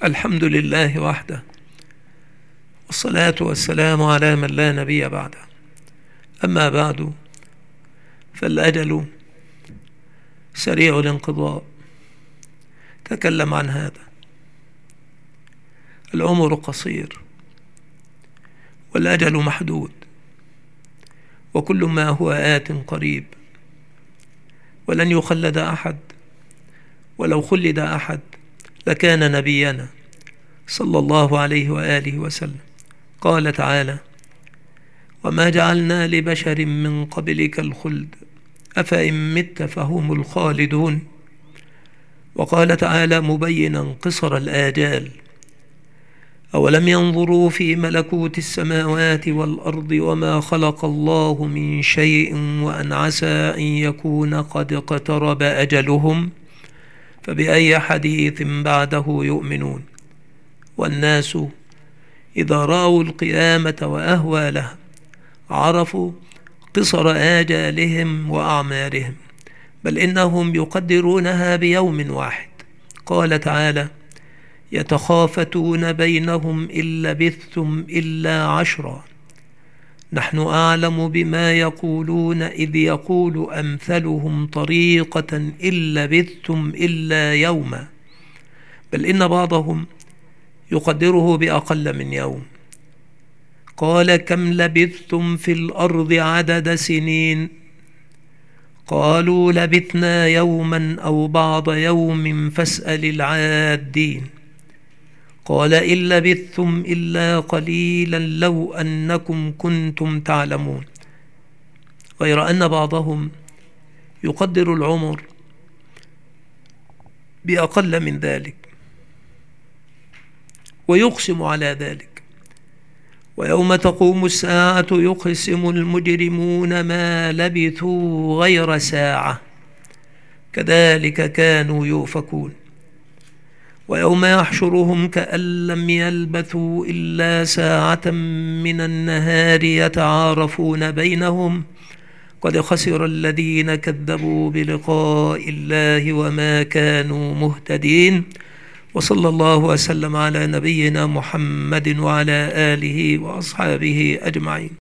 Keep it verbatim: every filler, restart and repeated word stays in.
الحمد لله وحده، والصلاة والسلام على من لا نبي بعده. أما بعد، فالأجل سريع الانقضاء. تكلم عن هذا. العمر قصير والأجل محدود، وكل ما هو آت قريب، ولن يخلد أحد، ولو خلد أحد لكان نبينا صلى الله عليه وآله وسلم. قال تعالى: وما جعلنا لبشر من قبلك الخلد أفإن مت فهم الخالدون. وقال تعالى مبينا قصر الآجال: أولم ينظروا في ملكوت السماوات والأرض وما خلق الله من شيء وأن عسى أن يكون قد اقترب أجلهم فبأي حديث بعده يؤمنون. والناس إذا رأوا القيامة وأهوالها عرفوا قصر آجالهم وأعمارهم، بل إنهم يقدرونها بيوم واحد. قال تعالى: يتخافتون بينهم إن لبثتم إلا عشرا نحن أعلم بما يقولون إذ يقول أمثلهم طريقة إن لبثتم إلا يوما، بل إن بعضهم يقدره بأقل من يوم. قال: كم لبثتم في الأرض عدد سنين؟ قالوا: لبثنا يوما أو بعض يوم فاسأل العادين. قال: إن لبثتم إلا قليلا لو أنكم كنتم تعلمون. غير أن بعضهم يقدر العمر بأقل من ذلك ويقسم على ذلك. ويوم تقوم الساعة يقسم المجرمون ما لبثوا غير ساعة كذلك كانوا يؤفكون. ويوم يحشرهم كأن لم يلبثوا إلا ساعة من النهار يتعارفون بينهم قد خسر الذين كذبوا بلقاء الله وما كانوا مهتدين. وصلى الله وسلم على نبينا محمد وعلى آله وأصحابه أجمعين.